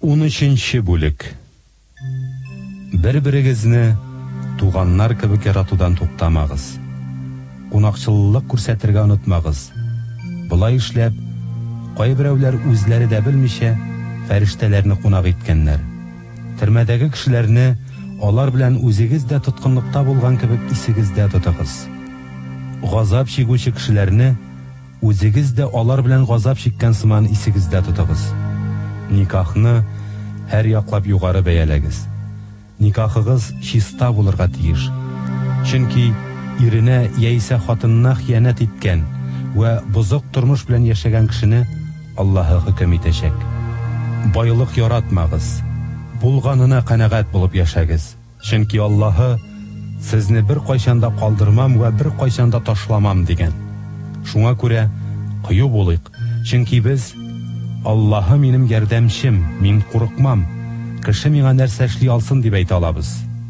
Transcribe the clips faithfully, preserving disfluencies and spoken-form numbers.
он өченче бүлек. Бер-берегезне туганнар кебек яратудан туктамагыз. Кунакчыллык күрсәтергә онытмагыз. Булай эшләп, кайберәүләр үзләре дә белмичә фәрештәләрне кунак иткәннәр. Төрмәдәге кешеләрне алар белән үзегез дә тоткынлыкта булган кебек исегездә тотыгыз. Газап чигүче кешеләрне үзегез дә алар белән газап чиккән сыман исегездә тотыгыз. Никахны һәр яклап югары бәяләгез. Никахыгыз чиста булырга тиеш. Чөнки иренә яисә хатынына хыянат иткән вә бозык тормыш белән яшәгән кешене Аллаһы хөкем итәчәк. Байлык яратмагыз. Булганына канәгать булып яшәгез. Чөнки Аллаһы сезне бер кайчанда калдырмам вә бер кайчанда ташламам дигән. Шуңа күрә кыю булыйк. Чөнки без Аллаһы минем ярдәмчем, мин курыкмам. Кеше миңа нәрсә эшли алсын дип әйтә алабыз.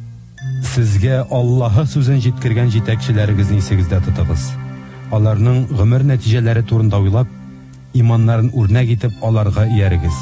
Сезгә Аллаһы сүзен җиткергән җитәкчеләрегезне исегездә тотыгыз. Аларның гомер нәтиҗәләре турында уйлап, иманнарын үрнәк итеп аларга иярегез.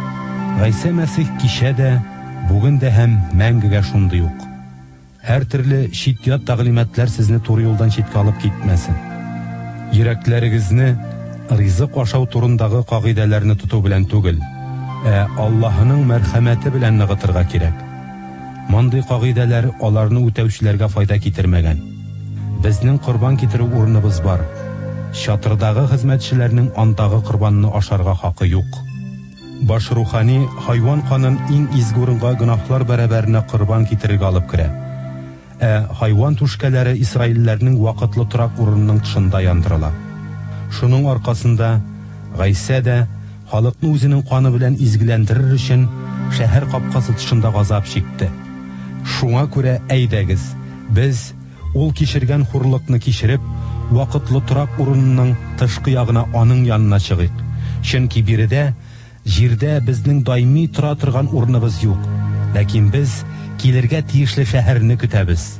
Гайса Мәсих кичә дә, бүген дә һәм мәңгегә шундый ук. Һәр төрле шиттият тәгълиматлар сезне туры юлдан читкә алып китмәсен. Йөрәкләрегезне ризык ашау турындагы кагыйдәләрне тоту белән түгел, ә Аллаһының мәрхәмәте белән ныгытырга кирәк. Мондый кагыйдәләр аларны үтәүчеләргә файда китермәгән. Безнең корбан китерү урыныбыз бар. Чатырдагы хезмәтчеләрнең андагы корбанны ашарга хакы юк. Баш рухани хайван канын иң изге урынга гөнаһлар бәрабәренә корбан китерергә алып керә. Ә хайван түшкәләре Исраилләрнең вакытлы торак урынының тышында яндырыла. Шуның аркасында Гайса дә халыкны үзенең каны белән изгеләндерер өчен шәһәр капкасы тышында газап чикте. Шуңа күрә әйдәгез, без ул кичергән хурлыкны кичереп, вакытлы торак урынының тышкы ягына аның янына чыгыйк. Чөнки биредә, җирдә безнең даими тора торган урыныбыз юк, ләкин без килергә тиешле шәһәрне көтәбез.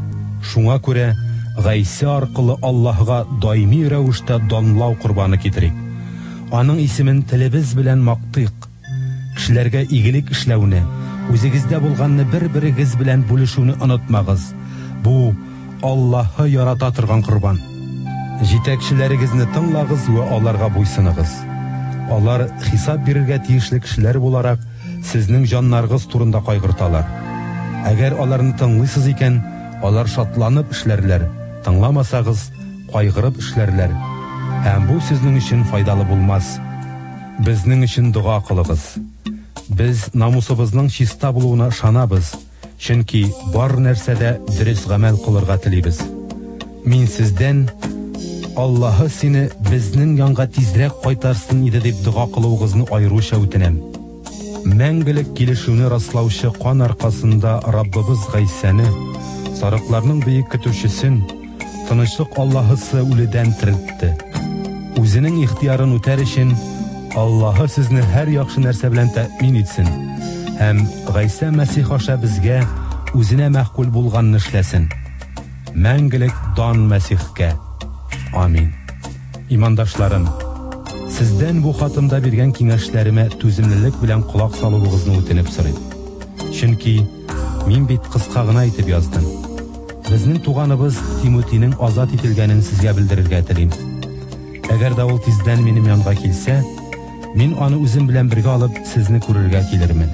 Шуңа күрә Гайса аркылы Аллаһга даими рәвештә данлау корбаны китерик. Аның исемен телебез белән мактыйк. Кешеләргә игелек эшләүне, үзегездә булганны бер-берегез белән бүлешүне онытмагыз. Бу Аллаһы ярата торган корбан. Җитәкчеләрегезне тыңлагыз вә аларга буйсыныгыз. Алар хисап бирергә тиешле кешеләр буларак сезнең җаннарыгыз турында кайгырталар. Әгәр аларны тыңлыйсыз икән, алар шатланып эшләрләр. Тыңламасагыз, кайгырып эшләрләр. Һәм бу сезнең өчен файдалы булмас. Безнең өчен дуга кылыгыз. Без намусыбызның чиста булуына ышанабыз, чөнки бар нәрсәдә дөрес гамәл кылырга телибез. Мин сездән Аллаһы сине безнең янга тизрәк кайтарсын иде дип дуга кылуыгызны аеруча үтенәм. Мәңгелек килешүне раслаучы кан аркасында Раббыбыз Гайсаны, сарыкларның бөек көтүчесен, тынычлык Аллаһысы үледән терелтте. Үзенең ихтиярын үтәр өчен Аллаһы сезне һәр яхшы нәрсә белән тәэмин итсен. Һәм Гайса Мәсих аша безгә үзенә мәхкүл булганны эшләсен. Мәңгелек дан Мәсихкә. Амин. Имандашларым, сездән бу хатымда биргән киңәшләремә түземлелек белән кулак салуыгызны үтенеп сорыйм. Чөнки мин бит кыска гына итеп яздым. Безнең туганыбыз Тимотийның азат ителгәнен сезгә белдерергә телим. Әгәр дә ул тиздән минем янга килсә, мин аны үзем белән бергә алып сезне күрергә килермен.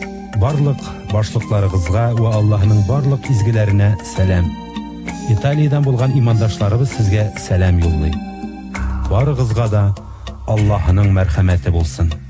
Барлык башлыкларыгызга вә Аллаһның барлык изгеләренә сәлам. Италиядан булган имандашларыбыз сезгә сәлам юллый. Барыгызга да Аллаһның мәрхәмәте булсын.